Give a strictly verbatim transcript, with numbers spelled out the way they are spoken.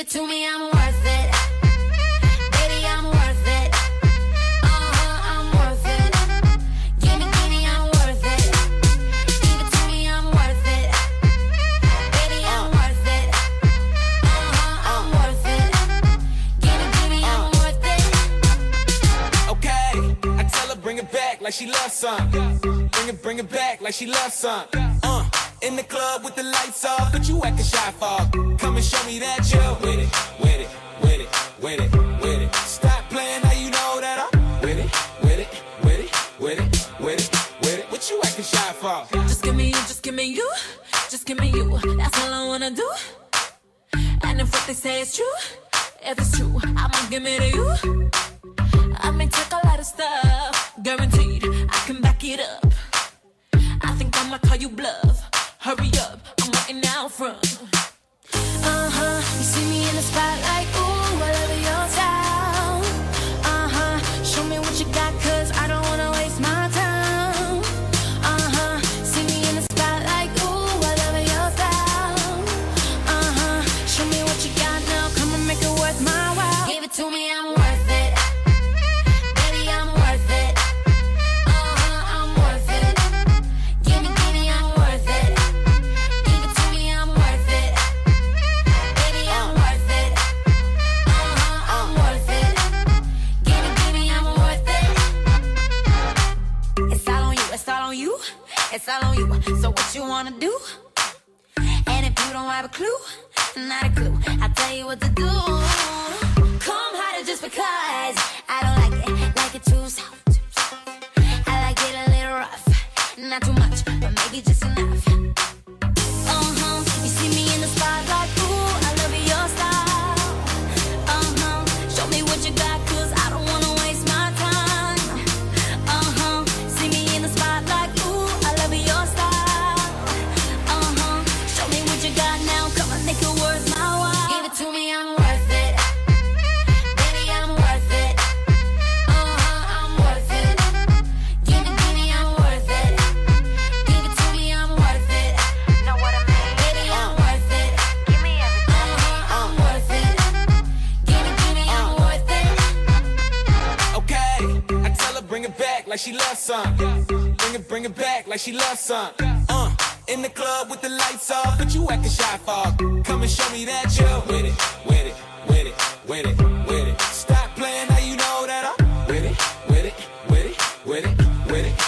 it to me, I'm worth it. Baby, I'm worth it. Uh-huh, I'm worth it. Give me, give me, I'm worth it. Give it to me, I'm worth it. Baby, I'm worth it. Uh-huh, I'm worth it. Give me, give me, I'm worth it. Okay, I tell her bring it back like she loves some. Bring it, bring it back like she loves some. Uh, in the club with the lights off, but you acting shy for. Come and show me that you're with it, with it, with it, with it, with it. Stop playing, now you know that I'm with it, with it, with it, with it, with it, with it. What you acting shy for? Just give me you, just give me you, just give me you. That's all I wanna do. And if what they say is true, if it's true, I'ma give it to you. I may take a lot of stuff, guaranteed I can back it up. I think I'ma call you bluff. Hurry up, I'm waiting out front. Uh-huh, you see me in the spotlight, ooh, I love your style. Uh-huh, show me what you got, cause I don't wanna waste my time. Uh-huh, see me in the spotlight, ooh, I love your style. Uh-huh, show me what you got now, come and make it worth my while. Give it to me, I'm worth it. Baby, I'm worth it. Uh-huh, I'm worth it. Give me, give me, I'm worth it. Give it to me, I'm worth it. Baby, I'm worth it. Uh-huh, I'm worth it. Give me, give me, I'm worth it. It's all on you, it's all on you, it's all on you. So what you wanna do? And if you don't have a clue, not a clue, I'll tell you what to do. Come harder just because I don't like it, like it too soft. I like it a little rough, not too much, but maybe just enough. Uh-huh, you see me in the spotlight, ooh, I love your style. Uh-huh, show me what you got, cause I don't wanna waste my time. Uh-huh, see me in the spotlight, ooh, I love your style. Uh-huh, show me what you got now, come on, make it worth my while. Give it to me, I'm worth it. Baby, I'm worth it. Uh-huh, I'm worth it. Give me, give me, I'm worth it. Give it to me, I'm worth it. Know what I mean? Baby, I'm worth it. Give me everything. Uh-huh, I'm worth it. Give me, give me, I'm worth it. Okay, I tell her bring it back like she loves some. Bring it, bring it back like she loves some. Uh, in the club with the lights off, but you acting shy for. Come and show me that you're with it, with it, with it, with it, with it. Stop playing, now you know that I'm with it, with it, with it, with it, with it.